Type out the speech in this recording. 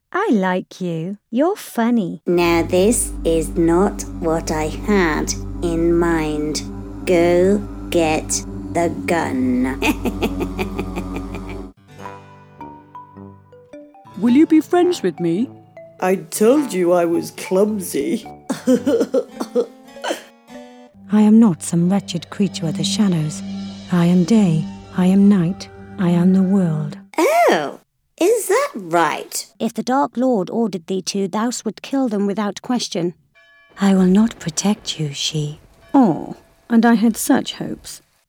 I like you. You're funny. Now this is not what I had in mind. Go get the gun. Will you be friends with me? I told you I was clumsy. I am not some wretched creature of the shadows. I am day, I am night, I am the world. Oh, is that right? If the Dark Lord ordered thee to, thou wouldst kill them without question. I will not protect you, she. Oh, and I had such hopes.